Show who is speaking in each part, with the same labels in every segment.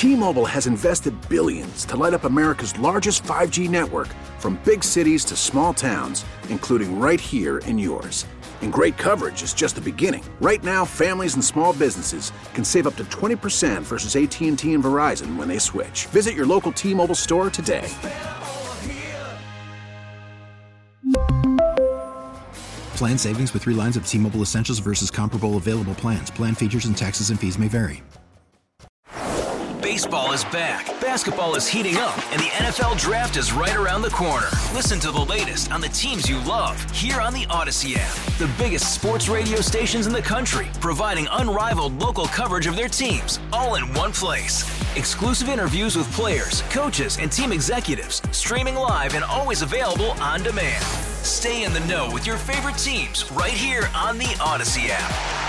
Speaker 1: T-Mobile has invested billions to light up America's largest 5G network, from big cities to small towns, including right here in yours. And great coverage is just the beginning. Right now, families and small businesses can save up to 20% versus AT&T and Verizon when they switch. Visit your local T-Mobile store today.
Speaker 2: Plan savings with 3 lines of T-Mobile Essentials versus comparable available plans. Plan features and taxes and fees may vary.
Speaker 3: Baseball is back, basketball is heating up, and the NFL Draft is right around the corner. Listen to the latest on the teams you love here on the Odyssey app. The biggest sports radio stations in the country, providing unrivaled local coverage of their teams, all in one place. Exclusive interviews with players, coaches, and team executives, streaming live and always available on demand. Stay in the know with your favorite teams right here on the Odyssey app.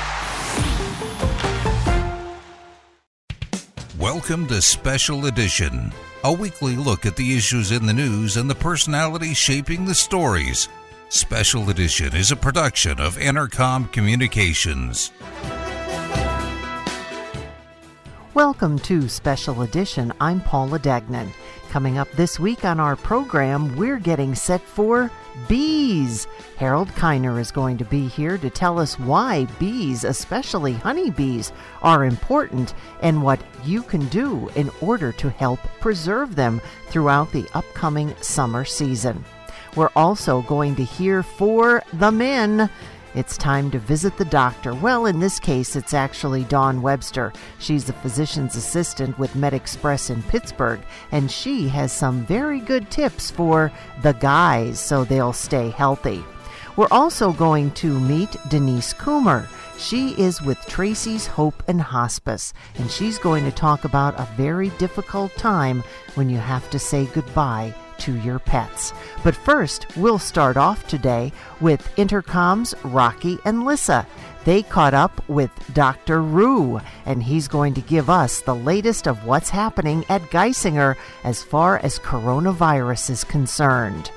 Speaker 4: Welcome to Special Edition, a weekly look at the issues in the news and the personalities shaping the stories. Special Edition is a production of Entercom Communications.
Speaker 5: Welcome to Special Edition. I'm Paula Degnan. Coming up this week on our program, we're getting set for bees. Harold Kiner is going to be here to tell us why bees, especially honeybees, are important and what you can do in order to help preserve them throughout the upcoming summer season. We're also going to hear for the men. It's time to visit the doctor. Well, in this case, it's actually Dawn Webster. She's a physician's assistant with MedExpress in Pittsburgh, and she has some very good tips for the guys so they'll stay healthy. We're also going to meet Denise Coomer. She is with Tracy's Hope and Hospice, and she's going to talk about a very difficult time when you have to say goodbye to your pets. But first, we'll start off today with Intercom's Rocky and Lissa. They caught up with Dr. Rue, and he's going to give us the latest of what's happening at Geisinger as far as coronavirus is concerned.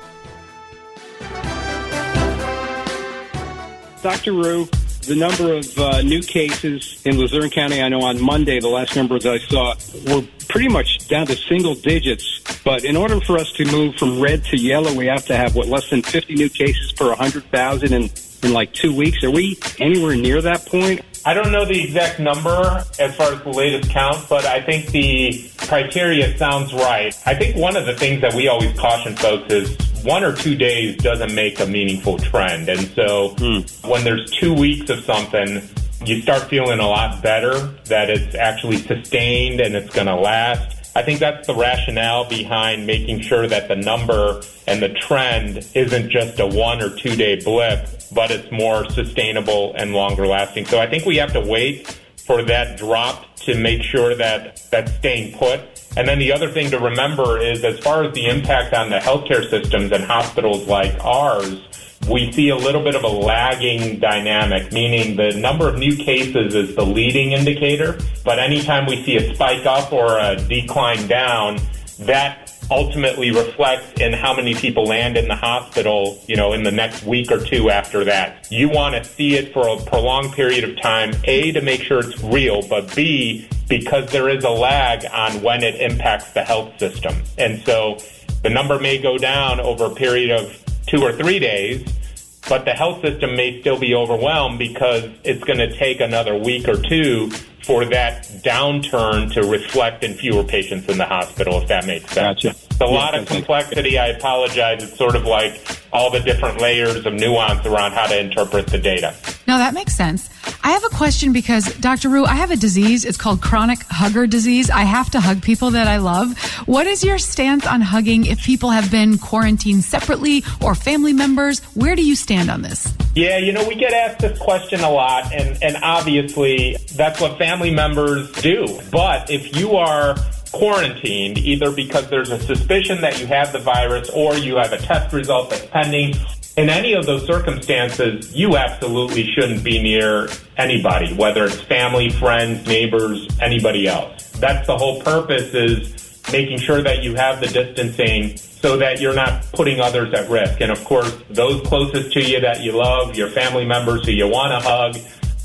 Speaker 6: Dr. Rue, the number of new cases in Luzerne County, I know on Monday, the last numbers I saw, were pretty much down to single digits. But in order for us to move from red to yellow, we have to have, less than 50 new cases per 100,000 in like 2 weeks. Are we anywhere near that point?
Speaker 7: I don't know the exact number as far as the latest count, but I think the criteria sounds right. I think one of the things that we always caution folks is 1 or 2 days doesn't make a meaningful trend. And so when there's 2 weeks of something, you start feeling a lot better that it's actually sustained and it's going to last. I think that's the rationale behind making sure that the number and the trend isn't just a 1 or 2 day blip, but it's more sustainable and longer lasting. So I think we have to wait for that drop to make sure that that's staying put. And then the other thing to remember is, as far as the impact on the healthcare systems and hospitals like ours, we see a little bit of a lagging dynamic, meaning the number of new cases is the leading indicator. But anytime we see a spike up or a decline down, that ultimately reflects in how many people land in the hospital, in the next week or two after that. You want to see it for a prolonged period of time, A, to make sure it's real, but B, because there is a lag on when it impacts the health system. And so the number may go down over a period of 2 or 3 days, but the health system may still be overwhelmed because it's going to take another week or two for that downturn to reflect in fewer patients in the hospital, if that makes sense.
Speaker 6: Gotcha.
Speaker 7: It's a lot of complexity. I apologize. It's sort of like all the different layers of nuance around how to interpret the data.
Speaker 8: No, that makes sense. I have a question because, Dr. Rue, I have a disease. It's called chronic hugger disease. I have to hug people that I love. What is your stance on hugging if people have been quarantined separately or family members? Where do you stand on this?
Speaker 7: Yeah, we get asked this question a lot, and obviously that's what family members do. But if you are quarantined, either because there's a suspicion that you have the virus or you have a test result that's pending, in any of those circumstances, you absolutely shouldn't be near anybody, whether it's family, friends, neighbors, anybody else. That's the whole purpose, is making sure that you have the distancing so that you're not putting others at risk. And of course, those closest to you that you love, your family members who you want to hug,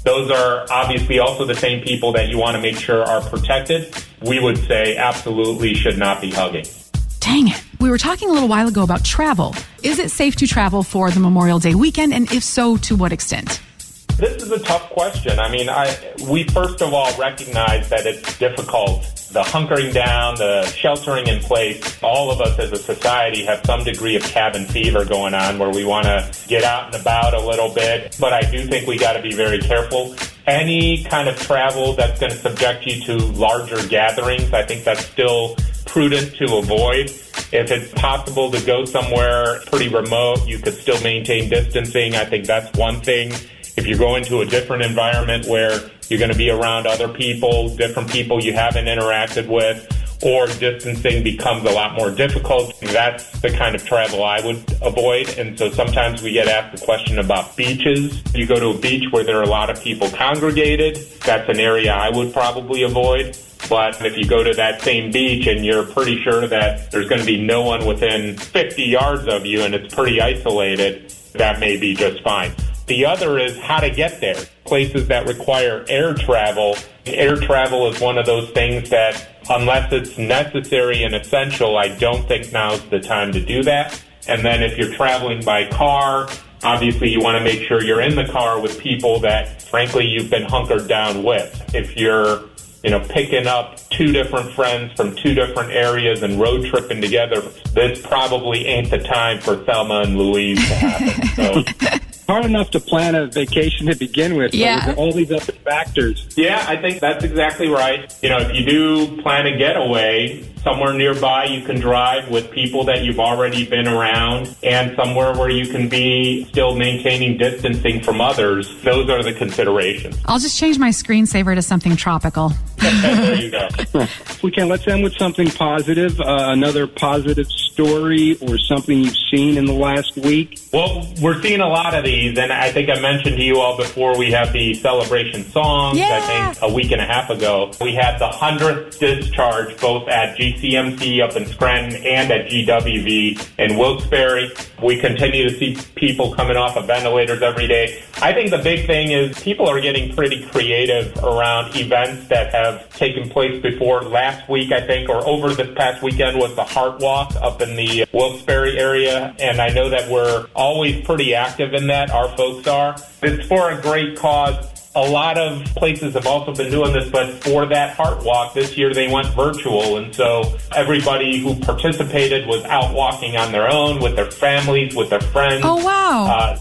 Speaker 7: those are obviously also the same people that you want to make sure are protected. We would say absolutely should not be hugging.
Speaker 8: Dang it. We were talking a little while ago about travel. Is it safe to travel for the Memorial Day weekend? And if so, to what extent?
Speaker 7: This is a tough question. I mean, we first of all recognize that it's difficult. The hunkering down, the sheltering in place, all of us as a society have some degree of cabin fever going on where we want to get out and about a little bit. But I do think we got to be very careful. Any kind of travel that's going to subject you to larger gatherings, I think that's still prudent to avoid. If it's possible to go somewhere pretty remote, you could still maintain distancing. I think that's one thing. If you're going to a different environment where you're going to be around other people, different people you haven't interacted with, or distancing becomes a lot more difficult, that's the kind of travel I would avoid. And so sometimes we get asked the question about beaches. You go to a beach where there are a lot of people congregated, that's an area I would probably avoid. But if you go to that same beach and you're pretty sure that there's going to be no one within 50 yards of you and it's pretty isolated, that may be just fine. The other is how to get there. Places that require air travel. Air travel is one of those things that, unless it's necessary and essential, I don't think now's the time to do that. And then if you're traveling by car, obviously you want to make sure you're in the car with people that, frankly, you've been hunkered down with. If you're picking up two different friends from two different areas and road tripping together, this probably ain't the time for Thelma and Louise to happen. So.
Speaker 6: Hard enough to plan a vacation to begin with,
Speaker 8: yeah.
Speaker 6: But with all these other factors.
Speaker 7: Yeah, I think that's exactly right. If you do plan a getaway, somewhere nearby you can drive with people that you've already been around and somewhere where you can be still maintaining distancing from others. Those are the considerations.
Speaker 8: I'll just change my screensaver to something tropical.
Speaker 7: There you go.
Speaker 6: If we can, let's end with something positive, another positive story or something you've seen in the last week.
Speaker 7: Well, we're seeing a lot of these, and I think I mentioned to you all before we have the celebration songs.
Speaker 8: Yeah.
Speaker 7: I think a week and a half ago, we had the 100th discharge both at GCMC up in Scranton and at GWV in Wilkes-Barre. We continue to see people coming off of ventilators every day. I think the big thing is people are getting pretty creative around events that have taken place before. Last week, I think, or over this past weekend was the Heart Walk up in the Wilkes-Barre area, and I know that we're always pretty active in that. Our folks are. It's for a great cause. A lot of places have also been doing this, but for that Heart Walk this year, they went virtual. And so everybody who participated was out walking on their own with their families, with their friends.
Speaker 8: Oh, wow.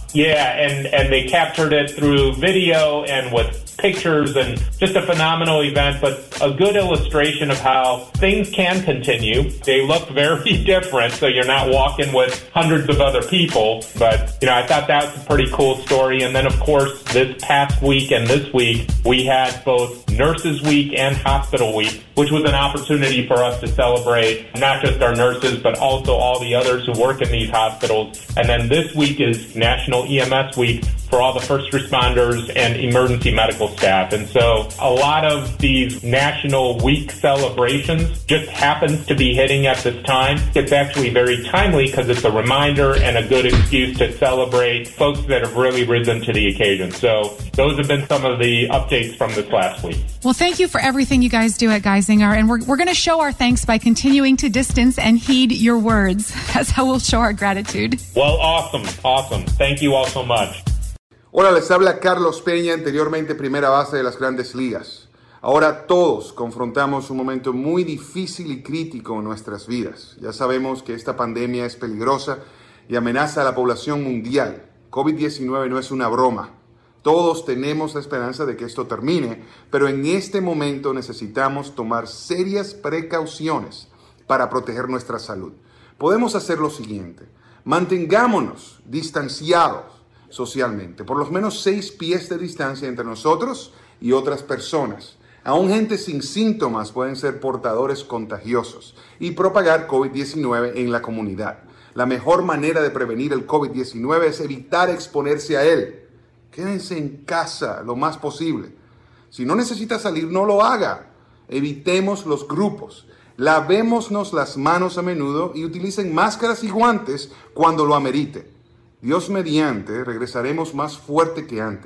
Speaker 7: And they captured it through video and with pictures, and just a phenomenal event, but a good illustration of how things can continue. They look very different, so you're not walking with hundreds of other people, but I thought that was a pretty cool story. And then, of course, this past week and this week, we had both Nurses Week and Hospital Week, which was an opportunity for us to celebrate not just our nurses, but also all the others who work in these hospitals. And then this week is National EMS Week for all the first responders and emergency medical staff. And so a lot of these National Week celebrations just happens to be hitting at this time. It's actually very timely because it's a reminder and a good excuse to celebrate folks that have really risen to the occasion. So those have been some of the updates from this last week.
Speaker 8: Well, thank you for everything you guys do at Geisinger. And we're going to show our thanks by continuing to distance and heed your words. That's how we'll show our gratitude.
Speaker 7: Well, awesome. Thank you all so much.
Speaker 9: Hola, les habla Carlos Peña, anteriormente primera base de las Grandes Ligas. Ahora todos confrontamos un momento muy difícil y crítico en nuestras vidas. Ya sabemos que esta pandemia es peligrosa y amenaza a la población mundial. COVID-19 no es una broma. Todos tenemos la esperanza de que esto termine, pero en este momento necesitamos tomar serias precauciones para proteger nuestra salud. Podemos hacer lo siguiente: mantengámonos distanciados socialmente, por lo menos 6 pies de distancia entre nosotros y otras personas. Aún gente sin síntomas pueden ser portadores contagiosos y propagar COVID-19 en la comunidad. La mejor manera de prevenir el COVID-19 es evitar exponerse a él. Quédense en casa lo más posible. Si no necesita salir, no lo haga. Evitemos los grupos. Lavémonos las manos a menudo y utilicen máscaras y guantes cuando lo amerite. Dios mediante, regresaremos más fuerte que antes.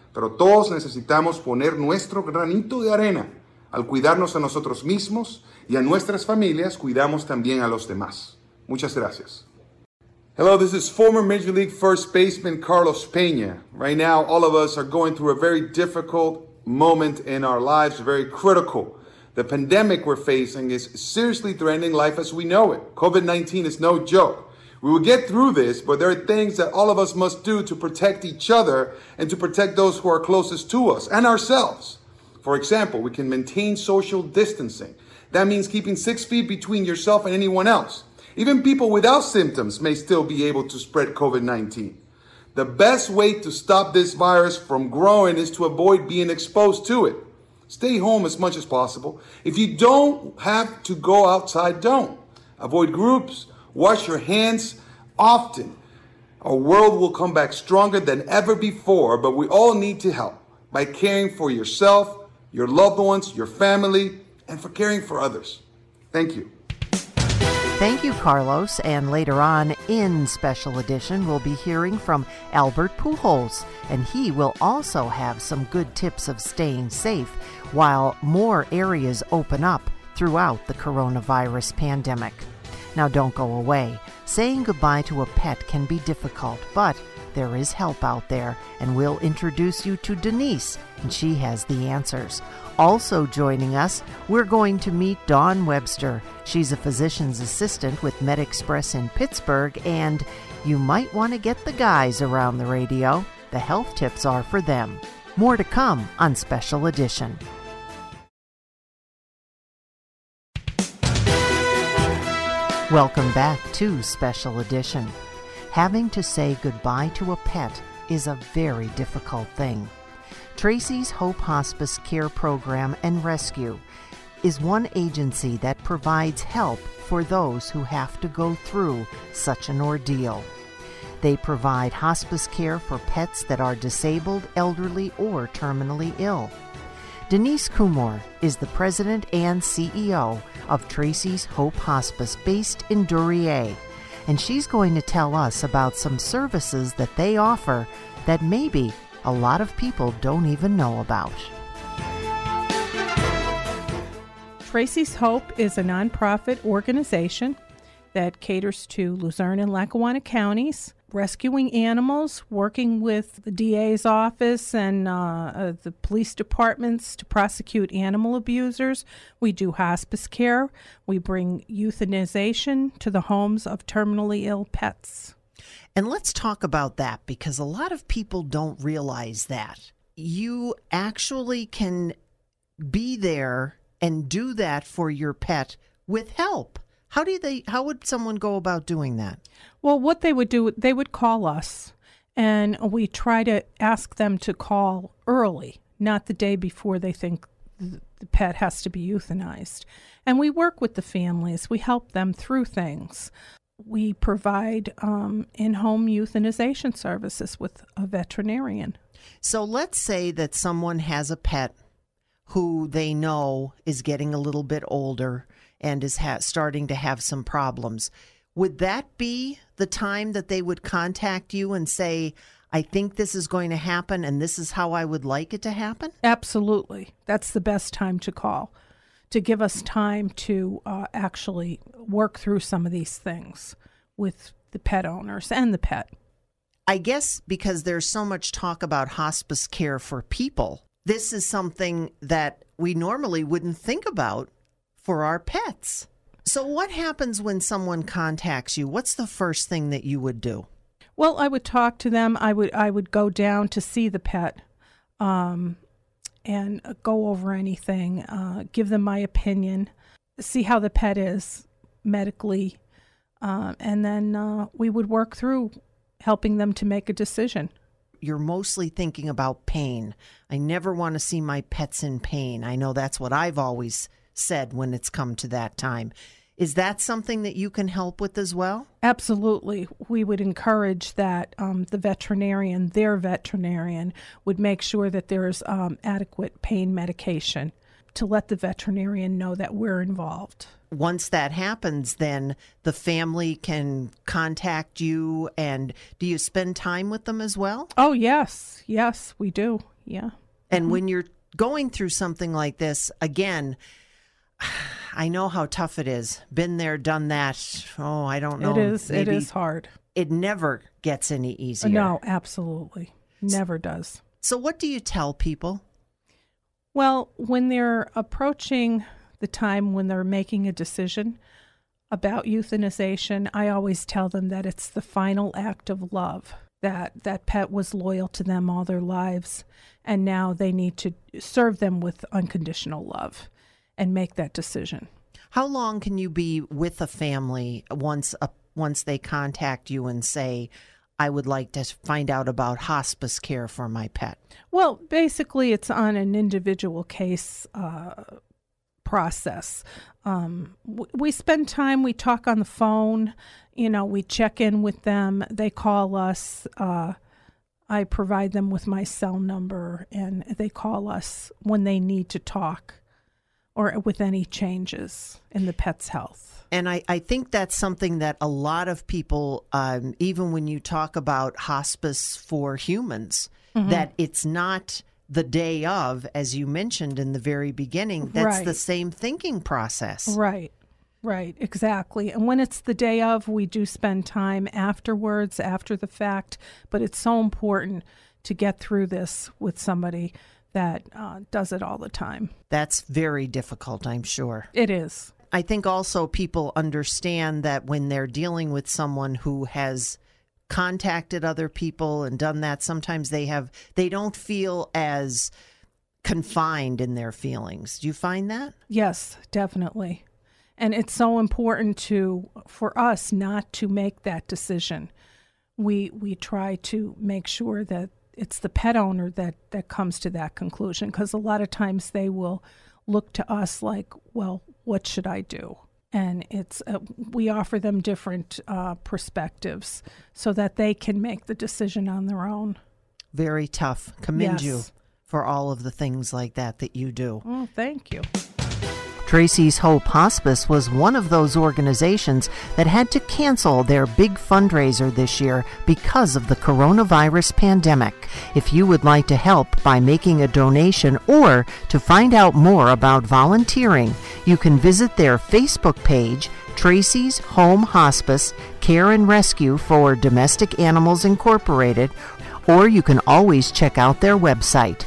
Speaker 9: pero todos necesitamos poner nuestro granito de arena. Al cuidarnos a nosotros mismos y a nuestras familias, cuidamos también a los demás. Muchas gracias. Hello, this is former Major League first baseman Carlos Peña. Right now, all of us are going through a very difficult moment in our lives, very critical. The pandemic we're facing is seriously threatening life as we know it. COVID-19 is no joke. We will get through this, but there are things that all of us must do to protect each other and to protect those who are closest to us and ourselves. For example, we can maintain social distancing. That means keeping 6 feet between yourself and anyone else. Even people without symptoms may still be able to spread COVID-19. The best way to stop this virus from growing is to avoid being exposed to it. Stay home as much as possible. If you don't have to go outside, don't. Avoid groups. Wash your hands often. Our world will come back stronger than ever before, but we all need to help by caring for yourself, your loved ones, your family, and for caring for others. Thank you.
Speaker 5: Thank you, Carlos. And later on in Special Edition, we'll be hearing from Albert Pujols, and he will also have some good tips of staying safe while more areas open up throughout the coronavirus pandemic. Now, don't go away. Saying goodbye to a pet can be difficult, but there is help out there, and we'll introduce you to Denise, and she has the answers. Also joining us, we're going to meet Dawn Webster. She's a physician's assistant with MedExpress in Pittsburgh, and you might want to get the guys around the radio. The health tips are for them. More to come on Special Edition. Welcome back to Special Edition. Having to say goodbye to a pet is a very difficult thing. Tracy's Hope Hospice Care Program and Rescue is one agency that provides help for those who have to go through such an ordeal. They provide hospice care for pets that are disabled, elderly, or terminally ill. Denise Kumor is the president and CEO of Tracy's Hope Hospice based in Duryea, and she's going to tell us about some services that they offer that maybe a lot of people don't even know about.
Speaker 10: Tracy's Hope is a nonprofit organization that caters to Luzerne and Lackawanna counties, rescuing animals, working with the DA's office and the police departments to prosecute animal abusers. We do hospice care. We bring euthanization to the homes of terminally ill pets.
Speaker 5: And let's talk about that, because a lot of people don't realize that. You actually can be there and do that for your pet with help. How would someone go about doing that?
Speaker 10: Well, what they would do, they would call us, and we try to ask them to call early, not the day before they think the pet has to be euthanized. And we work with the families. We help them through things. We provide in-home euthanization services with a veterinarian.
Speaker 5: So let's say that someone has a pet who they know is getting a little bit older and is starting to have some problems. Would that be the time that they would contact you and say, I think this is going to happen and this is how I would like it to happen?
Speaker 10: Absolutely. That's the best time to call, to give us time to actually work through some of these things with the pet owners and the pet.
Speaker 5: I guess because there's so much talk about hospice care for people, this is something that we normally wouldn't think about for our pets. So what happens when someone contacts you? What's the first thing that you would do?
Speaker 10: Well, I would talk to them. I would go down to see the pet and go over anything, give them my opinion, see how the pet is medically, and then we would work through helping them to make a decision.
Speaker 5: You're mostly thinking about pain. I never want to see my pets in pain. I know that's what I've always said when it's come to that time. Is that something that you can help with as well?
Speaker 10: Absolutely. We would encourage that their veterinarian, would make sure that there's adequate pain medication to let the veterinarian know that we're involved.
Speaker 5: Once that happens, then the family can contact you, and do you spend time with them as well?
Speaker 10: Oh, yes. Yes, we do. Yeah.
Speaker 5: And when you're going through something like this, again, I know how tough it is. Been there, done that. Oh, I don't know.
Speaker 10: It is hard.
Speaker 5: It never gets any easier.
Speaker 10: No, absolutely. Never does.
Speaker 5: So what do you tell people?
Speaker 10: Well, when they're approaching the time when they're making a decision about euthanization, I always tell them that it's the final act of love, that that pet was loyal to them all their lives, and now they need to serve them with unconditional love and make that decision.
Speaker 5: How long can you be with a family once they contact you and say, I would like to find out about hospice care for my pet?
Speaker 10: Well, basically, it's on an individual case process. We spend time, we talk on the phone, we check in with them. They call us. I provide them with my cell number, and they call us when they need to talk or with any changes in the pet's health.
Speaker 5: And I think that's something that a lot of people, even when you talk about hospice for humans, that it's not the day of, as you mentioned in the very beginning. That's the same thinking process.
Speaker 10: Right, exactly. And when it's the day of, we do spend time afterwards, after the fact. But it's so important to get through this with somebody that does it all the time.
Speaker 5: That's very difficult, I'm sure.
Speaker 10: It is.
Speaker 5: I think also people understand that when they're dealing with someone who has contacted other people and done that, sometimes they don't feel as confined in their feelings. Do you find that?
Speaker 10: Yes, definitely. And it's so important for us not to make that decision. We try to make sure that it's the pet owner that comes to that conclusion, because a lot of times they will look to us like, well, what should I do? And it's we offer them different perspectives so that they can make the decision on their own.
Speaker 5: Very tough. Commend you for all of the things like that you do.
Speaker 10: Oh, thank you.
Speaker 5: Tracy's Hope Hospice was one of those organizations that had to cancel their big fundraiser this year because of the coronavirus pandemic. If you would like to help by making a donation or to find out more about volunteering, you can visit their Facebook page, Tracy's Home Hospice Care and Rescue for Domestic Animals Incorporated, or you can always check out their website,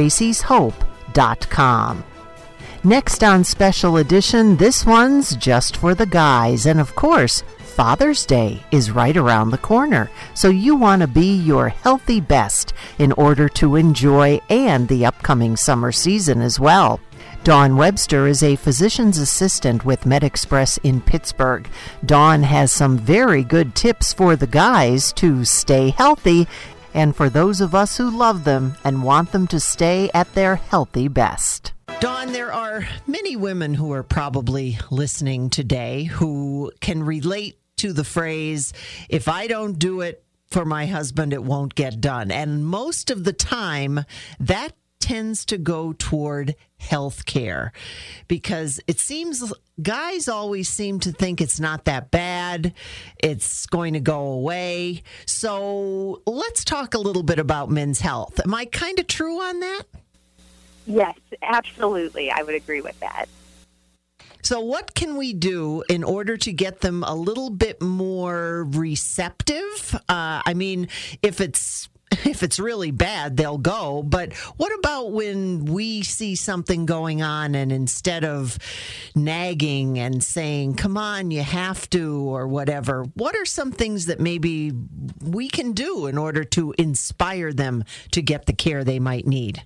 Speaker 5: tracyshope.com. Next on Special Edition, this one's just for the guys. And of course, Father's Day is right around the corner. So you want to be your healthy best in order to enjoy and the upcoming summer season as well. Dawn Webster is a physician's assistant with MedExpress in Pittsburgh. Dawn has some very good tips for the guys to stay healthy and for those of us who love them and want them to stay at their healthy best. Dawn, there are many women who are probably listening today who can relate to the phrase, if I don't do it for my husband, it won't get done. And most of the time, that tends to go toward health care because it seems guys always seem to think it's not that bad. It's going to go away. So let's talk a little bit about men's health. Am I kind of true on that?
Speaker 11: Yes, absolutely. I would agree with that.
Speaker 5: So what can we do in order to get them a little bit more receptive? I mean, if it's really bad, they'll go. But what about when we see something going on and instead of nagging and saying, come on, you have to, or whatever, what are some things that maybe we can do in order to inspire them to get the care they might need?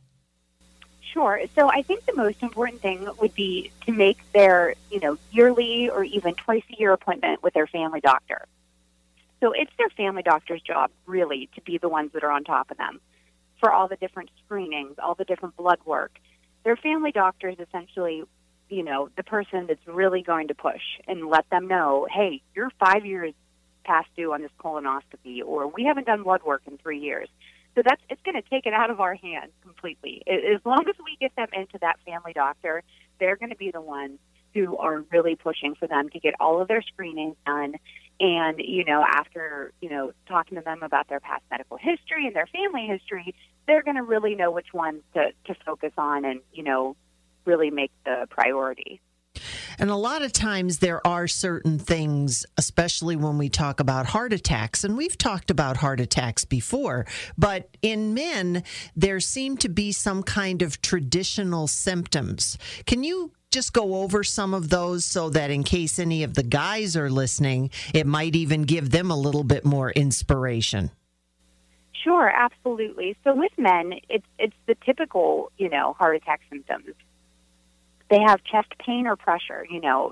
Speaker 11: Sure. So I think the most important thing would be to make their, yearly or even twice-a-year appointment with their family doctor. So it's their family doctor's job, really, to be the ones that are on top of them for all the different screenings, all the different blood work. Their family doctor is essentially, the person that's really going to push and let them know, hey, you're 5 years past due on this colonoscopy, or we haven't done blood work in 3 years. So it's going to take it out of our hands completely. As long as we get them into that family doctor, they're going to be the ones who are really pushing for them to get all of their screenings done. And, after, talking to them about their past medical history and their family history, they're going to really know which ones to focus on and, really make the priority.
Speaker 5: And a lot of times there are certain things, especially when we talk about heart attacks, and we've talked about heart attacks before, but in men, there seem to be some kind of traditional symptoms. Can you just go over some of those so that in case any of the guys are listening, it might even give them a little bit more inspiration?
Speaker 11: Sure, absolutely. So with men, it's the typical, heart attack symptoms. They have chest pain or pressure,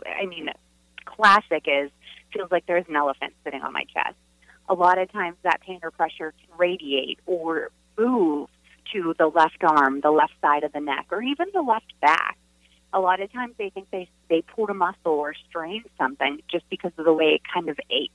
Speaker 11: classic is, feels like there's an elephant sitting on my chest. A lot of times that pain or pressure can radiate or move to the left arm, the left side of the neck, or even the left back. A lot of times they think they pulled a muscle or strained something just because of the way it kind of aches.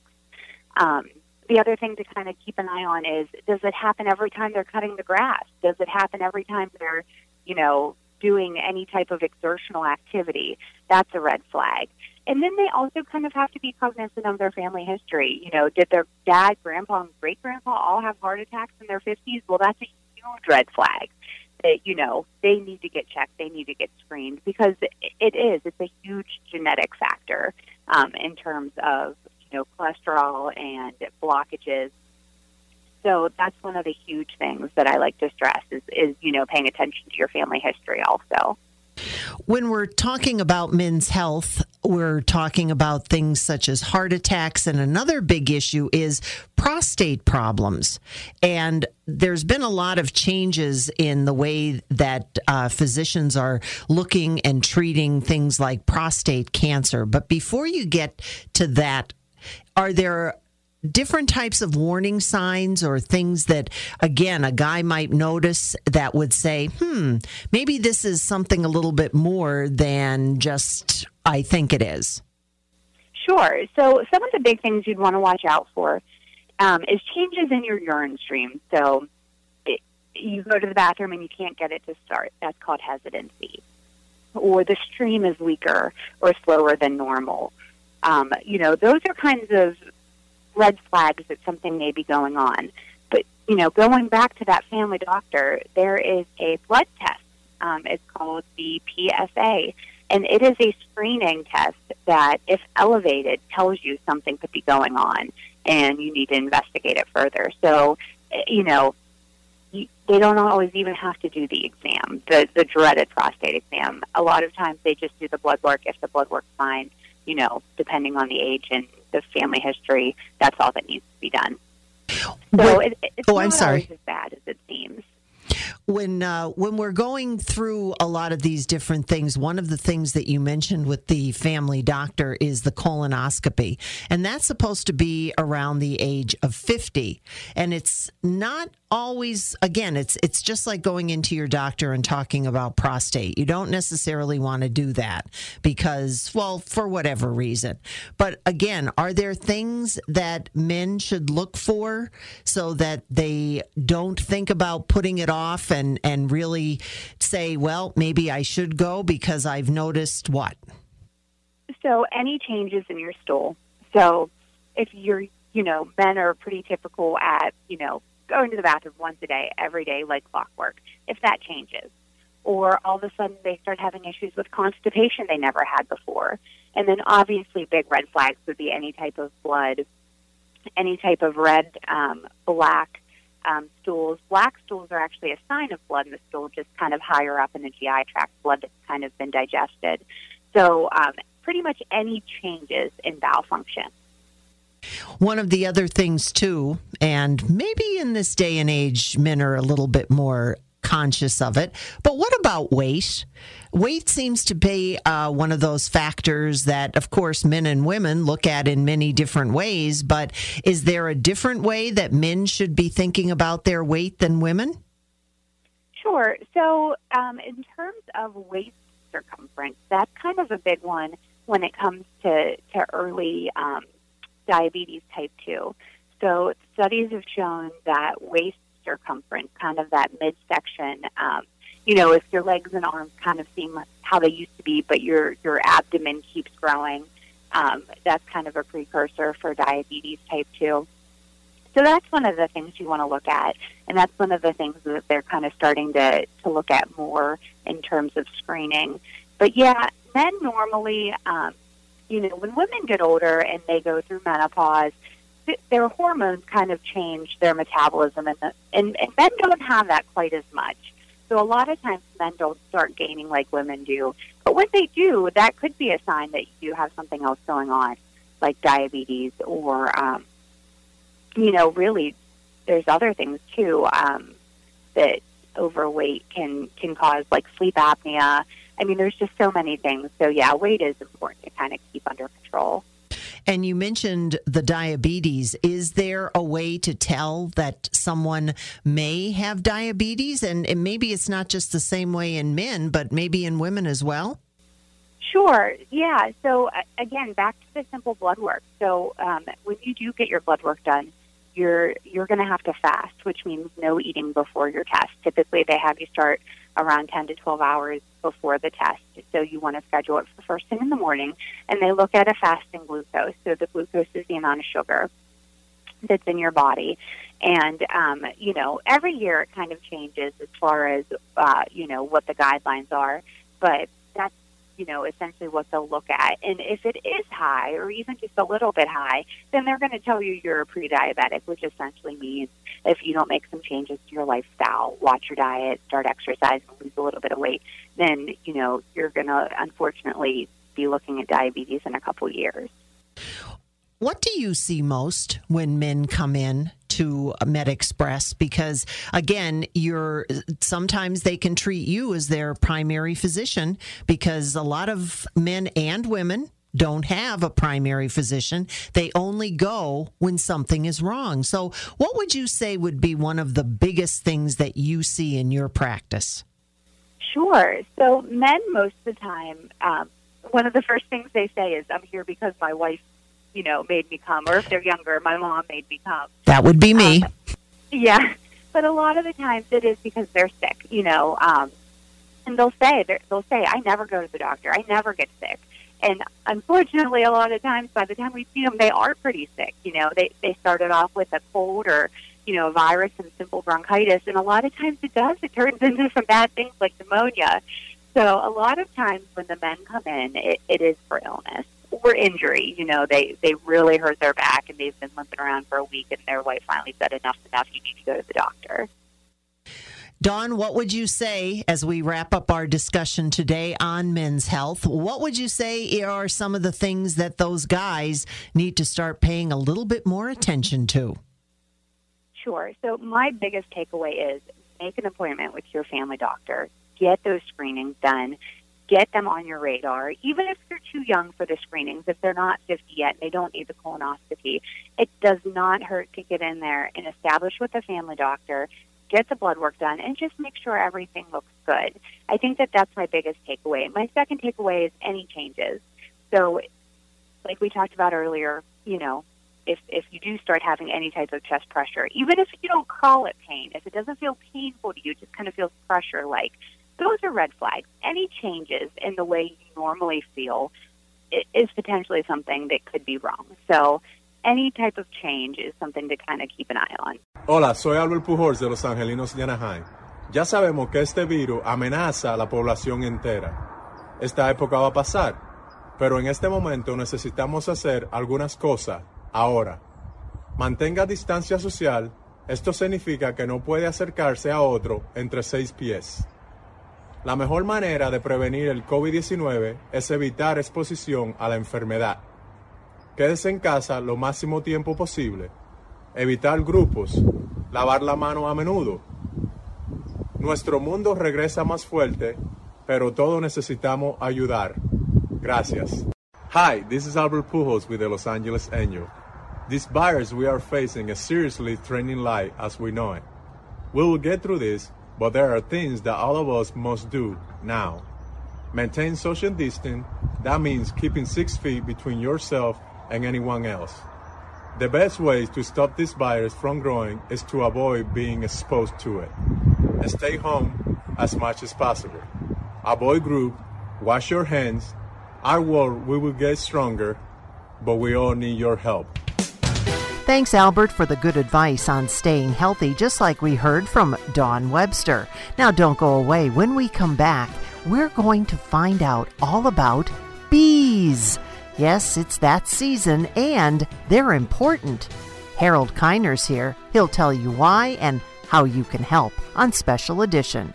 Speaker 11: The other thing to kind of keep an eye on is, does it happen every time they're cutting the grass? Does it happen every time they're, doing any type of exertional activity? That's a red flag. And then they also kind of have to be cognizant of their family history. Did their dad, grandpa, and great-grandpa all have heart attacks in their 50s? Well, that's a huge red flag. That, they need to get checked. They need to get screened because it's a huge genetic factor in terms of, cholesterol and blockages. So that's one of the huge things that I like to stress is paying attention to your family history also.
Speaker 5: When we're talking about men's health, we're talking about things such as heart attacks, and another big issue is prostate problems. And there's been a lot of changes in the way that physicians are looking and treating things like prostate cancer. But before you get to that, are there different types of warning signs or things that, again, a guy might notice that would say, maybe this is something a little bit more than just I think it is?
Speaker 11: Sure. So some of the big things you'd want to watch out for is changes in your urine stream. So you go to the bathroom and you can't get it to start. That's called hesitancy. Or the stream is weaker or slower than normal. Those are kinds of red flags that something may be going on. But, going back to that family doctor, there is a blood test. It's called the PSA, and it is a screening test that, if elevated, tells you something could be going on, and you need to investigate it further. So, they don't always even have to do the exam, the dreaded prostate exam. A lot of times they just do the blood work. If the blood work's fine, depending on the age and the family history, that's all that needs to be done. So it's not always as bad as it seems.
Speaker 5: When we're going through a lot of these different things, one of the things that you mentioned with the family doctor is the colonoscopy. And that's supposed to be around the age of 50. And it's not always, again, it's just like going into your doctor and talking about prostate. You don't necessarily want to do that because, well, for whatever reason. But again, are there things that men should look for so that they don't think about putting it off and really say, well, maybe I should go because I've noticed what?
Speaker 11: So any changes in your stool. So if men are pretty typical at, going to the bathroom once a day, every day, like clockwork, if that changes. Or all of a sudden they start having issues with constipation they never had before. And then obviously big red flags would be any type of blood, any type of red, black stools. Black stools are actually a sign of blood in the stool, just kind of higher up in the GI tract, blood that's kind of been digested. So pretty much any changes in bowel function.
Speaker 5: One of the other things, too, and maybe in this day and age, men are a little bit more conscious of it, but what about weight? Weight seems to be one of those factors that, of course, men and women look at in many different ways, but is there a different way that men should be thinking about their weight than women?
Speaker 11: Sure. So in terms of waist circumference, that's kind of a big one when it comes to early diabetes type 2. So studies have shown that waist circumference, kind of that midsection, if your legs and arms kind of seem how they used to be, but your abdomen keeps growing, that's kind of a precursor for diabetes type 2. So that's one of the things you want to look at, and that's one of the things that they're kind of starting to look at more in terms of screening. But yeah, men normally, when women get older and they go through menopause, their hormones kind of change their metabolism, and men don't have that quite as much. So a lot of times men don't start gaining like women do. But when they do, that could be a sign that you have something else going on, like diabetes or, really there's other things too that overweight can cause, like sleep apnea. I mean, there's just so many things. So, yeah, weight is important to kind of keep under control.
Speaker 5: And you mentioned the diabetes. Is there a way to tell that someone may have diabetes? And maybe it's not just the same way in men, but maybe in women as well?
Speaker 11: Sure. Yeah. So, again, back to the simple blood work. So when you do get your blood work done, you're going to have to fast, which means no eating before your test. Typically, they have you start around 10 to 12 hours before the test. So you want to schedule it for first thing in the morning, and they look at a fasting glucose. So the glucose is the amount of sugar that's in your body. And, every year it kind of changes as far as, what the guidelines are. But that's, essentially what they'll look at. And if it is high or even just a little bit high, then they're going to tell you you're a pre-diabetic, which essentially means if you don't make some changes to your lifestyle, watch your diet, start exercising, lose a little bit of weight, then, you're going to unfortunately be looking at diabetes in a couple years.
Speaker 5: What do you see most when men come in to MedExpress? Because, again, sometimes they can treat you as their primary physician, because a lot of men and women don't have a primary physician. They only go when something is wrong. So what would you say would be one of the biggest things that you see in your practice?
Speaker 11: Sure. So men, most of the time, one of the first things they say is, I'm here because my wife made me come, or if they're younger, my mom made me come.
Speaker 5: That would be me.
Speaker 11: Yeah, but a lot of the times it is because they're sick, and they'll say, I never go to the doctor, I never get sick. And unfortunately, a lot of times, by the time we see them, they are pretty sick. They started off with a cold or, a virus and simple bronchitis, and a lot of times it turns into some bad things like pneumonia. So a lot of times when the men come in, it is for illness or injury. They really hurt their back and they've been limping around for a week, and their wife finally said, enough's enough, you need to go to the doctor.
Speaker 5: Dawn, what would you say as we wrap up our discussion today on men's health? What would you say are some of the things that those guys need to start paying a little bit more attention to?
Speaker 11: Sure. So my biggest takeaway is make an appointment with your family doctor. Get those screenings done. Get them on your radar. Even if they're too young for the screenings, if they're not 50 yet, they don't need the colonoscopy, it does not hurt to get in there and establish with a family doctor, get the blood work done, and just make sure everything looks good. I think that that's my biggest takeaway. My second takeaway is any changes. So like we talked about earlier, if you do start having any type of chest pressure, even if you don't call it pain, if it doesn't feel painful to you, it just kind of feels pressure-like, those are red flags. Any changes in the way you normally feel is potentially something that could be wrong. So any type of change is something to kind of keep an eye on.
Speaker 12: Hola, soy Albert Pujols de Los Angelinos de Anaheim. Ya sabemos que este virus amenaza a la población entera. Esta época va a pasar, pero en este momento necesitamos hacer algunas cosas ahora. Mantenga distancia social. Esto significa que no puede acercarse a otro entre 6 pies. La mejor manera de prevenir el COVID-19 es evitar exposición a la enfermedad. Quédese en casa lo máximo tiempo posible. Evitar grupos. Lavar la mano a menudo. Nuestro mundo regresa más fuerte, pero todos necesitamos ayudar. Gracias. Hi, this is Albert Pujols with the Los Angeles Angel. This virus we are facing is seriously threatening life as we know it. We will get through this, but there are things that all of us must do now. Maintain social distancing. That means keeping 6 feet between yourself and anyone else. The best way to stop this virus from growing is to avoid being exposed to it. And stay home as much as possible. Avoid group. Wash your hands. Our world we will get stronger, but we all need your help.
Speaker 5: Thanks, Albert, for the good advice on staying healthy, just like we heard from Dawn Webster. Now, don't go away. When we come back, we're going to find out all about bees. Yes, it's that season, and they're important. Harold Kiner's here. He'll tell you why and how you can help on Special Edition.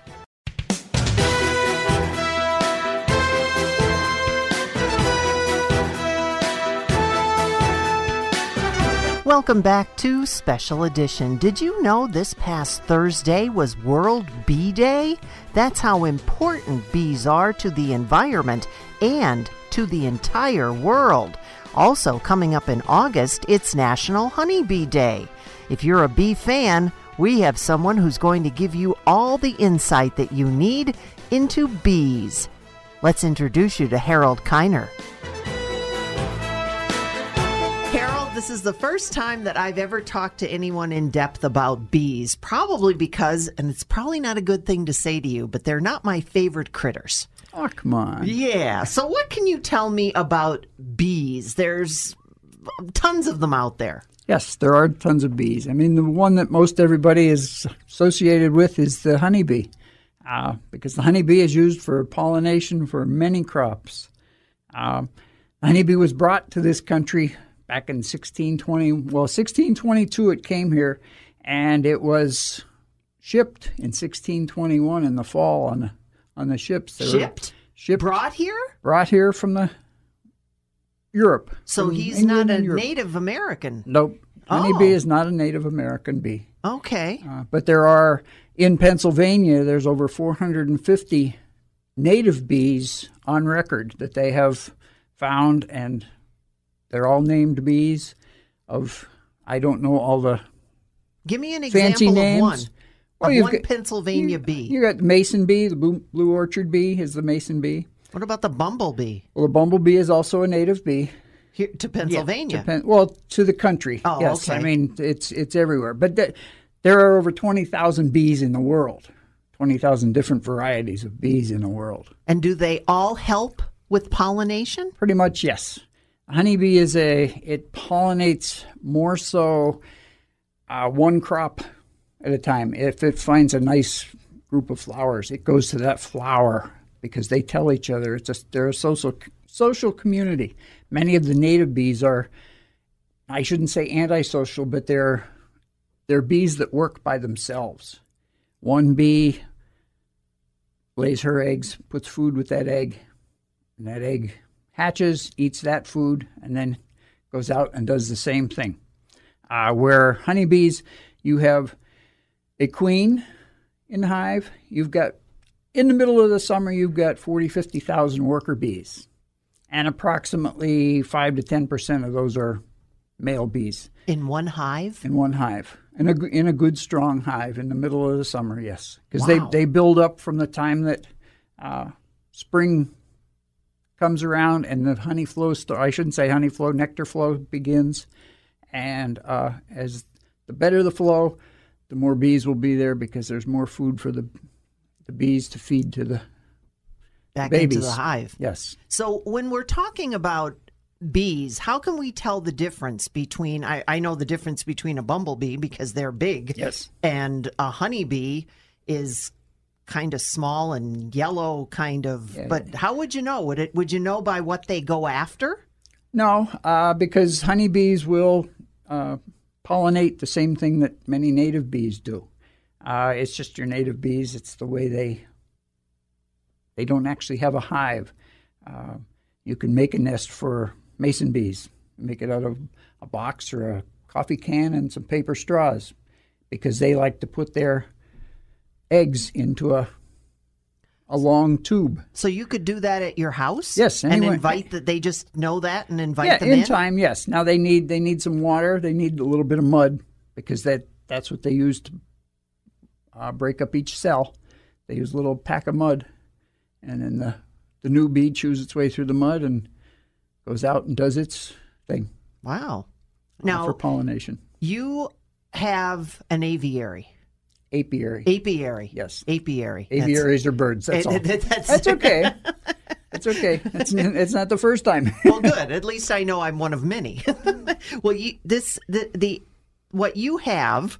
Speaker 5: Welcome back to Special Edition. Did you know this past Thursday was World Bee Day? That's how important bees are to the environment and to the entire world. Also, coming up in August, it's National Honeybee Day. If you're a bee fan, we have someone who's going to give you all the insight that you need into bees. Let's introduce you to Harold Kiner. Harold, this is the first time that I've ever talked to anyone in depth about bees, probably because, and it's probably not a good thing to say to you, but they're not my favorite critters.
Speaker 13: Oh, come on.
Speaker 5: Yeah. So what can you tell me about bees? There's tons of them out there.
Speaker 13: Yes, there are tons of bees. I mean, the one that most everybody is associated with is the honeybee, because the honeybee is used for pollination for many crops. The honeybee was brought to this country back in 1622 it came here, and it was shipped in 1621 in the fall on the ships.
Speaker 5: Shipped? Brought here?
Speaker 13: Brought here from the Europe.
Speaker 5: So he's
Speaker 13: England
Speaker 5: not a
Speaker 13: and Europe.
Speaker 5: Native American?
Speaker 13: Nope. Honeybee is not a Native American bee.
Speaker 5: Okay.
Speaker 13: But there are, in Pennsylvania, there's over 450 native bees on record that they have found, and they're all named bees of, I don't know all the
Speaker 5: Give me an
Speaker 13: fancy
Speaker 5: example
Speaker 13: names.
Speaker 5: of one.
Speaker 13: Well,
Speaker 5: One Pennsylvania bee.
Speaker 13: You got the mason bee, the blue orchard bee is the mason bee.
Speaker 5: What about the bumblebee?
Speaker 13: Well, the bumblebee is also a native bee.
Speaker 5: Here, to Pennsylvania?
Speaker 13: Yeah, to the country.
Speaker 5: Oh,
Speaker 13: yes.
Speaker 5: okay.
Speaker 13: I mean, it's everywhere. But there are over 20,000 bees in the world, 20,000 different varieties of bees in the world.
Speaker 5: And do they all help with pollination?
Speaker 13: Pretty much, yes. A honeybee it pollinates more so one crop at a time. If it finds a nice group of flowers, it goes to that flower because they tell each other. They're a social community. Many of the native bees are, I shouldn't say antisocial, but they're bees that work by themselves. One bee lays her eggs, puts food with that egg, and that egg hatches, eats that food, and then goes out and does the same thing. Where honeybees, you have a queen in the hive. You've got, in the middle of the summer, you've got 50,000 worker bees. And approximately 5 to 10% of those are male bees.
Speaker 5: In one hive?
Speaker 13: In one hive. In a good, strong hive in the middle of the summer, yes. Because
Speaker 5: Wow.
Speaker 13: they build up from the time that spring comes around and the honey flow, nectar flow begins. And as the better the flow, the more bees will be there because there's more food for the bees to feed to the
Speaker 5: Back
Speaker 13: babies.
Speaker 5: into the hive.
Speaker 13: Yes.
Speaker 5: So when we're talking about bees, how can we tell the difference between, I know the difference between a bumblebee because they're big.
Speaker 13: Yes.
Speaker 5: And a honeybee is kind of small and yellow kind of, but how would you know? Would you know by what they go after?
Speaker 13: No, because honeybees will pollinate the same thing that many native bees do. It's just your native bees. It's the way they don't actually have a hive. You can make a nest for mason bees. Make it out of a box or a coffee can and some paper straws because they like to put their eggs into a long tube.
Speaker 5: So you could do that at your house?
Speaker 13: Yes.
Speaker 5: And
Speaker 13: anyway.
Speaker 5: invite that they just know that and invite them
Speaker 13: in time, yes. Now they need some water. They need a little bit of mud because that's what they use to break up each cell. They use a little pack of mud. And then the new bee chews its way through the mud and goes out and does its thing.
Speaker 5: Wow. Now,
Speaker 13: for pollination.
Speaker 5: You have an aviary.
Speaker 13: Apiary.
Speaker 5: Apiary.
Speaker 13: Yes.
Speaker 5: Apiary.
Speaker 13: Aviaries are birds. That's all. That's okay. It's okay. It's not the first time.
Speaker 5: Well, good. At least I know I'm one of many. Well, what you have.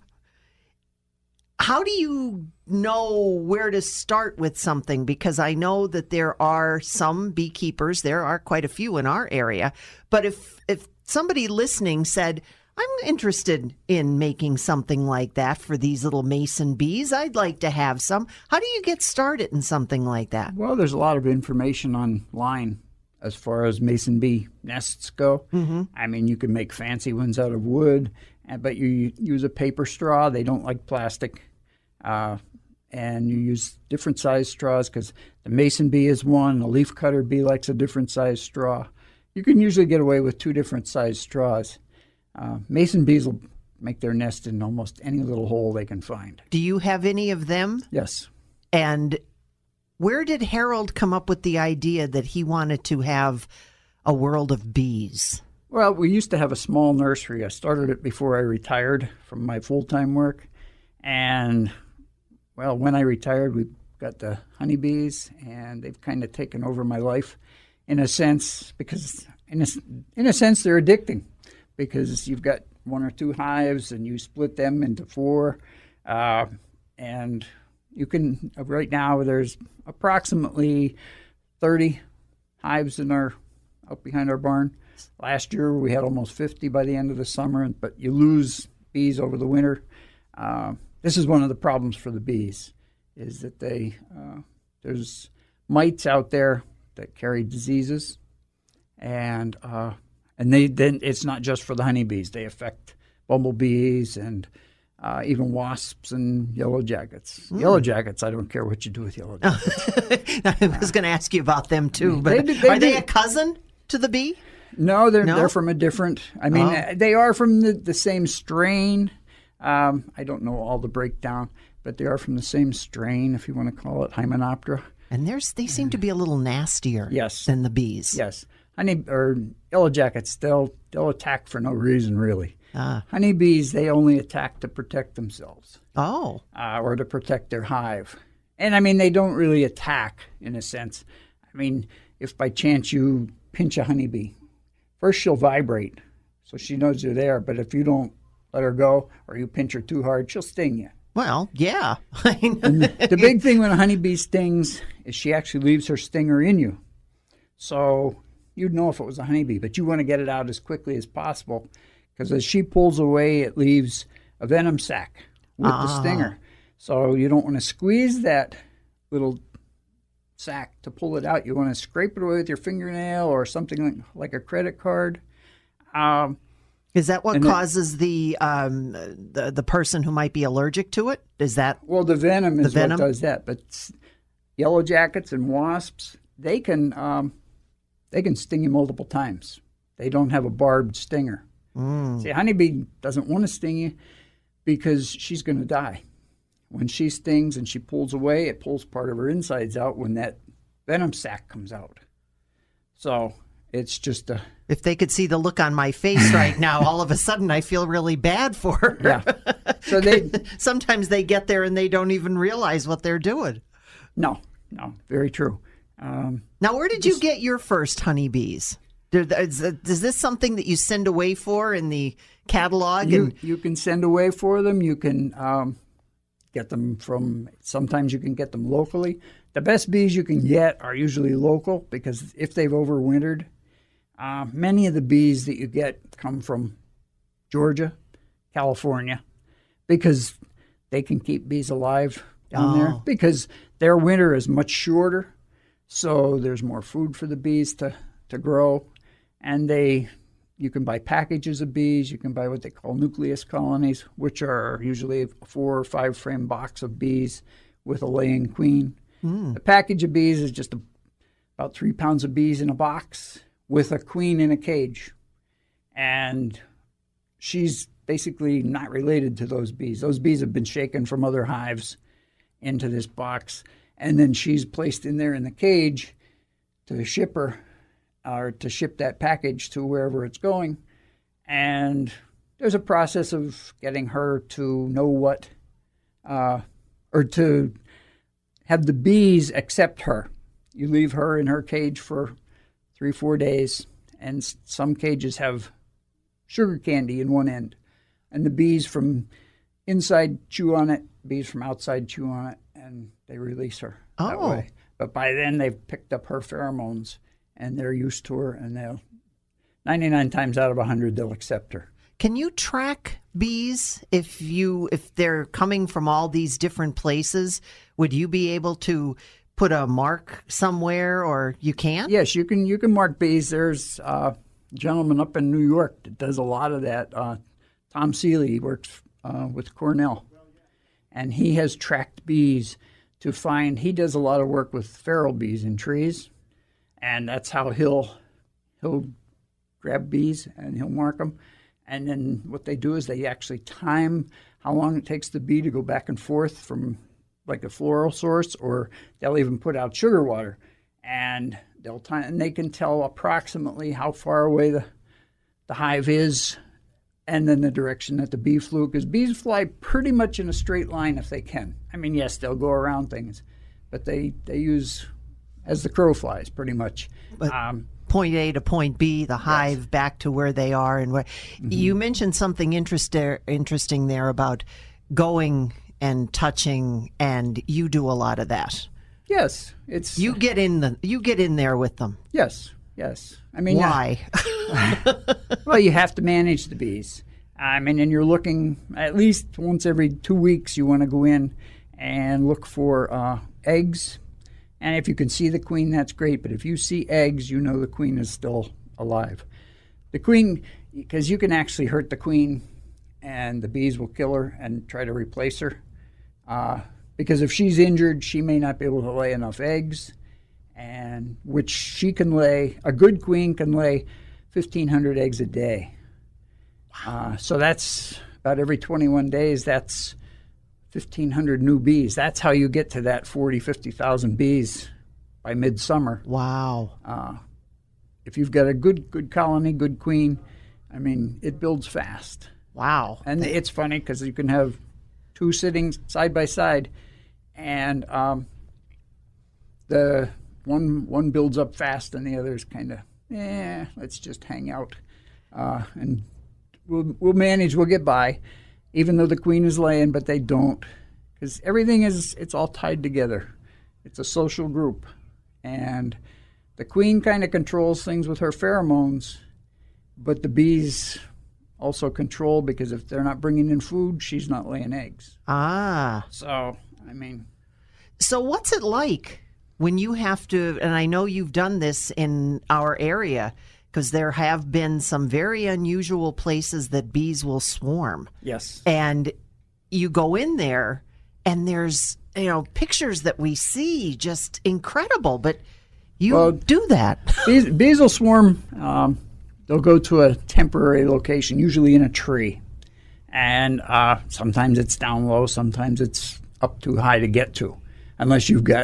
Speaker 5: How do you know where to start with something? Because I know that there are some beekeepers, there are quite a few in our area. But if somebody listening said, I'm interested in making something like that for these little mason bees, I'd like to have some. How do you get started in something like that?
Speaker 13: Well, there's a lot of information online as far as mason bee nests go. Mm-hmm. I mean, you can make fancy ones out of wood, but you use a paper straw. They don't like plastic. And you use different size straws because the mason bee is one, the leafcutter bee likes a different size straw. You can usually get away with 2 different size straws. Mason bees will make their nest in almost any little hole they can find.
Speaker 5: Do you have any of them?
Speaker 13: Yes.
Speaker 5: And where did Harold come up with the idea that he wanted to have a world of bees?
Speaker 13: Well, we used to have a small nursery. I started it before I retired from my full-time work. And, well, when I retired, we got the honeybees, and they've kind of taken over my life in a sense, because in a sense they're addicting, because you've got 1 or 2 hives and you split them into 4, and you can, right now there's approximately 30 hives out behind our barn. Last year we had almost 50 by the end of the summer, but you lose bees over the winter. This is one of the problems for the bees, is that there's mites out there that carry diseases, and then it's not just for the honeybees. They affect bumblebees and even wasps and yellow jackets. Mm. Yellow jackets, I don't care what you do with yellow jackets.
Speaker 5: I was going to ask you about them too, but are they a cousin to the bee?
Speaker 13: No, they're from a different. I mean, they are from the same strain. I don't know all the breakdown, but they are from the same strain, if you want to call it, Hymenoptera.
Speaker 5: And they seem to be a little nastier than the bees.
Speaker 13: Yes. Yellow jackets, they'll attack for no reason, really. Honeybees, they only attack to protect themselves.
Speaker 5: Oh.
Speaker 13: Or to protect their hive. And, I mean, they don't really attack, in a sense. I mean, if by chance you pinch a honeybee, first she'll vibrate, so she knows you're there. But if you don't let her go or you pinch her too hard, she'll sting you.
Speaker 5: Well, yeah.
Speaker 13: And the big thing when a honeybee stings is she actually leaves her stinger in you. So you'd know if it was a honeybee, but you want to get it out as quickly as possible, because as she pulls away, it leaves a venom sac with the stinger. So you don't want to squeeze that little sac to pull it out. You want to scrape it away with your fingernail or something like a credit card.
Speaker 5: Is that what causes the person who might be allergic to it? Is that
Speaker 13: well? The venom is what does that. But yellow jackets and wasps, they can sting you multiple times. They don't have a barbed stinger. See, a honeybee doesn't want to sting you because she's going to die. When she stings and she pulls away, it pulls part of her insides out when that venom sac comes out. So it's just a...
Speaker 5: If they could see the look on my face right now, all of a sudden I feel really bad for her.
Speaker 13: Yeah. So
Speaker 5: sometimes they get there and they don't even realize what they're doing.
Speaker 13: No, very true.
Speaker 5: Now, where did you get your first honeybees? Is this something that you send away for in the catalog?
Speaker 13: You can send away for them. You can get them from, sometimes you can get them locally. The best bees you can get are usually local, because if they've overwintered, many of the bees that you get come from Georgia, California, because they can keep bees alive down there, because their winter is much shorter, so there's more food for the bees to grow. And you can buy packages of bees. You can buy what they call nucleus colonies, which are usually a 4 or 5 frame box of bees with a laying queen. The package of bees is just about 3 pounds of bees in a box with a queen in a cage. And she's basically not related to those bees. Those bees have been shaken from other hives into this box, and then she's placed in there in the cage to ship her, or to ship that package to wherever it's going. And there's a process of getting her to know what, or to have the bees accept her You leave her in her cage for 3-4 days, and some cages have sugar candy in one end. And the bees from inside chew on it, bees from outside chew on it, and they release her that way. But by then, they've picked up her pheromones, and they're used to her, and they'll 99 times out of 100, they'll accept her.
Speaker 5: Can you track bees if they're coming from all these different places? Would you be able to put a mark somewhere, or you can't?
Speaker 13: Yes, you can mark bees. There's a gentleman up in New York that does a lot of that. Tom Seeley works with Cornell, and he has tracked bees to find. He does a lot of work with feral bees in trees, and that's how he'll grab bees and he'll mark them. And then what they do is they actually time how long it takes the bee to go back and forth from like a floral source, or they'll even put out sugar water, and they'll time, and they can tell approximately how far away the hive is, and then the direction that the bee flew, because bees fly pretty much in a straight line if they can. I mean, yes, they'll go around things, but they use as the crow flies pretty much.
Speaker 5: But point A to point B, the hive back to where they are. And where you mentioned something interesting there about going and touching, and you do a lot of that.
Speaker 13: Yes, it's
Speaker 5: you get in there with them.
Speaker 13: Yes. I mean,
Speaker 5: why?
Speaker 13: Well, you have to manage the bees. I mean, and you're looking at least once every 2 weeks. You want to go in and look for eggs. And if you can see the queen, that's great. But if you see eggs, you know the queen is still alive. The queen, because you can actually hurt the queen, and the bees will kill her and try to replace her. Because if she's injured, she may not be able to lay enough eggs, and which she can lay. A good queen can lay 1,500 eggs a day. So that's about every 21 days. That's 1,500 new bees. That's how you get to that 40,000, 50,000 bees by midsummer.
Speaker 5: Wow.
Speaker 13: If you've got a good colony, good queen, I mean, it builds fast.
Speaker 5: Wow.
Speaker 13: And it's funny because you can have two sitting side by side, and the one builds up fast and the other's kind of, let's just hang out. And we'll manage, we'll get by. Even though the queen is laying, but they don't, because everything it's all tied together. It's a social group, and the queen kind of controls things with her pheromones, but the bees also control, because if they're not bringing in food, she's not laying eggs. So, I mean.
Speaker 5: So what's it like when you have to, and I know you've done this in our area, because there have been some very unusual places that bees will swarm.
Speaker 13: Yes.
Speaker 5: And you go in there, and there's, pictures that we see, just incredible. But you do that.
Speaker 13: Bees will swarm. They'll go to a temporary location, usually in a tree. And sometimes it's down low, sometimes it's up too high to get to, unless you've got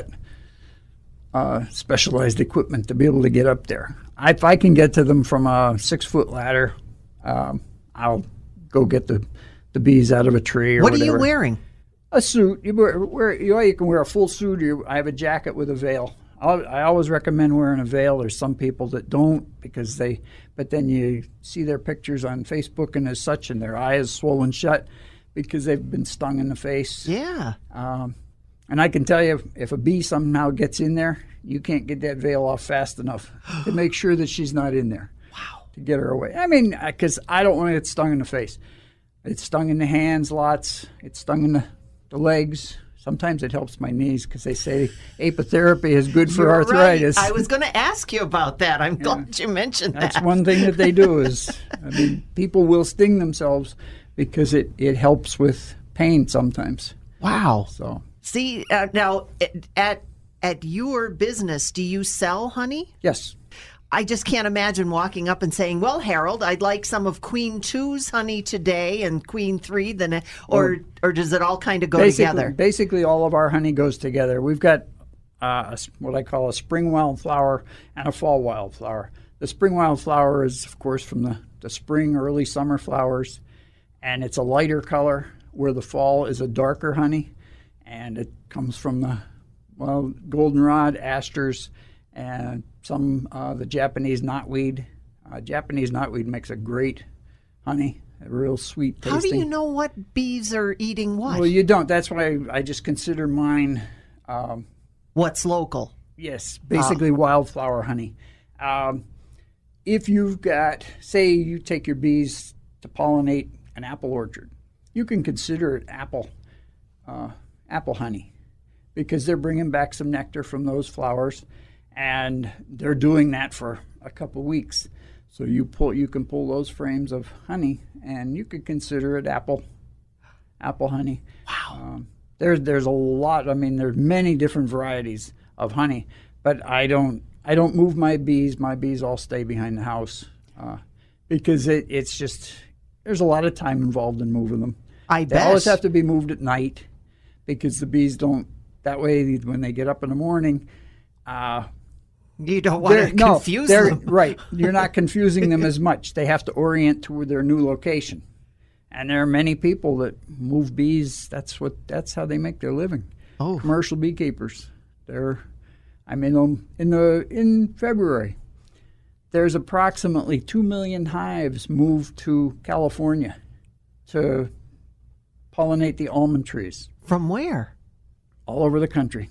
Speaker 13: specialized equipment to be able to get up there. If I can get to them from a 6-foot ladder, I'll go get the bees out of a tree or whatever.
Speaker 5: What are you wearing?
Speaker 13: A suit. You can wear a full suit. I have a jacket with a veil. I always recommend wearing a veil. There's some people that don't, but then you see their pictures on Facebook and as such, and their eye is swollen shut because they've been stung in the face.
Speaker 5: Yeah.
Speaker 13: And I can tell you, if a bee somehow gets in there, you can't get that veil off fast enough to make sure that she's not in there.
Speaker 5: Wow.
Speaker 13: To get her away. I mean, because I don't want to get stung in the face. It's stung in the hands lots. It's stung in the legs. Sometimes it helps my knees, because they say apitherapy is good for arthritis.
Speaker 5: Right. I was going to ask you about that. I'm glad you mentioned that.
Speaker 13: That's one thing that they do is, people will sting themselves because it helps with pain sometimes.
Speaker 5: Wow.
Speaker 13: So
Speaker 5: see, now at your business, do you sell honey?
Speaker 13: Yes.
Speaker 5: I just can't imagine walking up and saying, "Well, Harold, I'd like some of Queen 2's honey today and Queen 3," or does it all kind of go together?
Speaker 13: Basically, all of our honey goes together. We've got what I call a spring wildflower and a fall wildflower. The spring wildflower is, of course, from the spring, early summer flowers, and it's a lighter color, where the fall is a darker honey, and it comes from Well, goldenrod, asters, and some the Japanese knotweed. Japanese knotweed makes a great honey, a real sweet tasting.
Speaker 5: How do you know what bees are eating what?
Speaker 13: Well, you don't. That's why I just consider mine.
Speaker 5: What's local?
Speaker 13: Yes, basically wildflower honey. If you've got, say, you take your bees to pollinate an apple orchard, you can consider it apple honey, because they're bringing back some nectar from those flowers, and they're doing that for a couple weeks. So you can pull those frames of honey, and you could consider it apple honey.
Speaker 5: Wow.
Speaker 13: There's a lot. I mean, there's many different varieties of honey, but I don't move my bees. My bees all stay behind the house because it's just there's a lot of time involved in moving them.
Speaker 5: I bet.
Speaker 13: They always have to be moved at night because the bees don't. That way, when they get up in the morning,
Speaker 5: you don't want to confuse them.
Speaker 13: Right. You're not confusing them as much. They have to orient to their new location. And there are many people that move bees. That's how they make their living.
Speaker 5: Oh,
Speaker 13: commercial beekeepers. In February, there's approximately 2 million hives moved to California to pollinate the almond trees.
Speaker 5: From where?
Speaker 13: All over the country.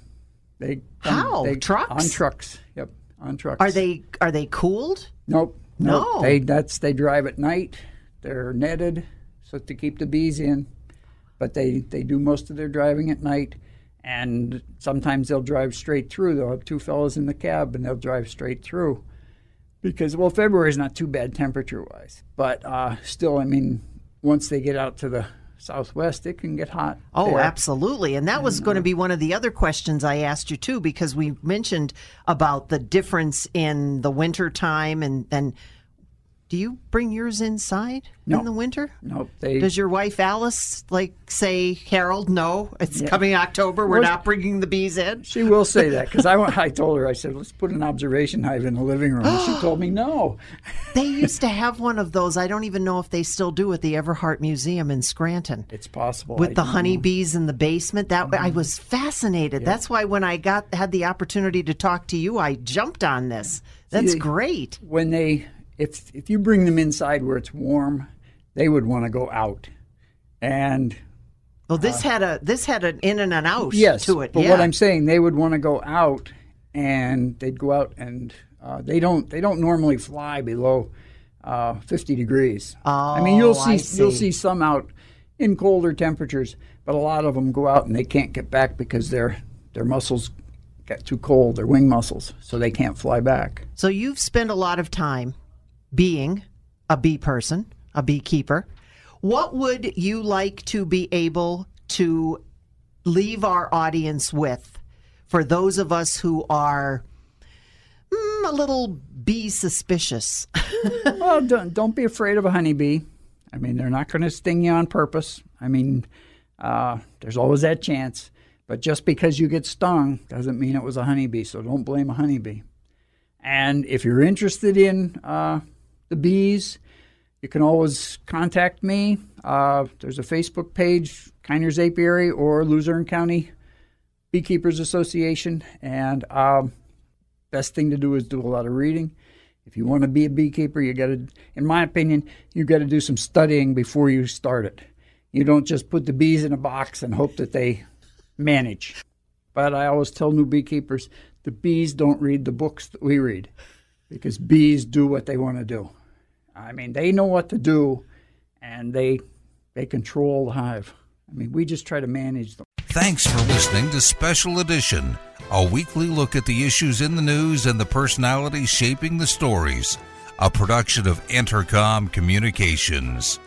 Speaker 5: Trucks?
Speaker 13: On trucks. Yep, on trucks.
Speaker 5: Are they cooled?
Speaker 13: Nope.
Speaker 5: No.
Speaker 13: They drive at night. They're netted so to keep the bees in, but they do most of their driving at night, and sometimes they'll drive straight through. They'll have two fellows in the cab, and they'll drive straight through because, well, February is not too bad temperature-wise, but still, I mean, once they get out to the Southwest, it can get hot.
Speaker 5: Oh,
Speaker 13: there.
Speaker 5: Absolutely. And that was going to be one of the other questions I asked you, too, because we mentioned about the difference in the winter time. And do you bring yours inside in the winter?
Speaker 13: No.
Speaker 5: Does your wife, Alice, say, Harold, no, it's coming October, we're not bringing the bees in?
Speaker 13: She will say that, because I told her, I said, let's put an observation hive in the living room. And she told me no.
Speaker 5: They used to have one of those. I don't even know if they still do at the Everhart Museum in Scranton.
Speaker 13: It's possible.
Speaker 5: With the honeybees in the basement. I was fascinated. Yeah. That's why when I had the opportunity to talk to you, I jumped on this. That's great.
Speaker 13: When if you bring them inside where it's warm, they would want to go out. And
Speaker 5: well, this had an in and an out to it.
Speaker 13: But what I'm saying, they would want to go out, and they'd go out, and they don't normally fly below 50 degrees.
Speaker 5: Oh,
Speaker 13: I mean, you'll see some out in colder temperatures, but a lot of them go out and they can't get back because their muscles get too cold, their wing muscles, so they can't fly back.
Speaker 5: So you've spent a lot of time being a bee person, a beekeeper. What would you like to be able to leave our audience with for those of us who are a little bee suspicious?
Speaker 13: Well, don't be afraid of a honeybee. I mean, they're not going to sting you on purpose. I mean, there's always that chance. But just because you get stung doesn't mean it was a honeybee, so don't blame a honeybee. And if you're interested in the bees, you can always contact me. There's a Facebook page, Keiners Apiary or Luzerne County Beekeepers Association. And best thing to do is do a lot of reading. If you want to be a beekeeper, you got to, in my opinion, you got to do some studying before you start it. You don't just put the bees in a box and hope that they manage. But I always tell new beekeepers, the bees don't read the books that we read, because bees do what they want to do. I mean, they know what to do, and they control the hive. I mean, we just try to manage them.
Speaker 4: Thanks for listening to Special Edition, a weekly look at the issues in the news and the personalities shaping the stories, a production of Entercom Communications.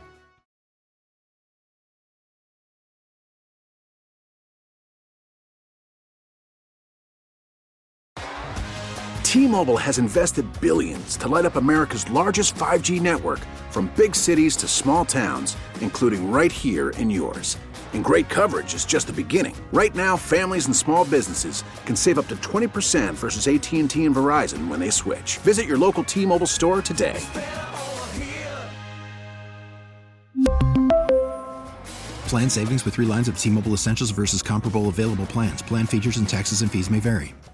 Speaker 1: T-Mobile has invested billions to light up America's largest 5G network, from big cities to small towns, including right here in yours. And great coverage is just the beginning. Right now, families and small businesses can save up to 20% versus AT&T and Verizon when they switch. Visit your local T-Mobile store today.
Speaker 2: Plan savings with 3 lines of T-Mobile Essentials versus comparable available plans. Plan features and taxes and fees may vary.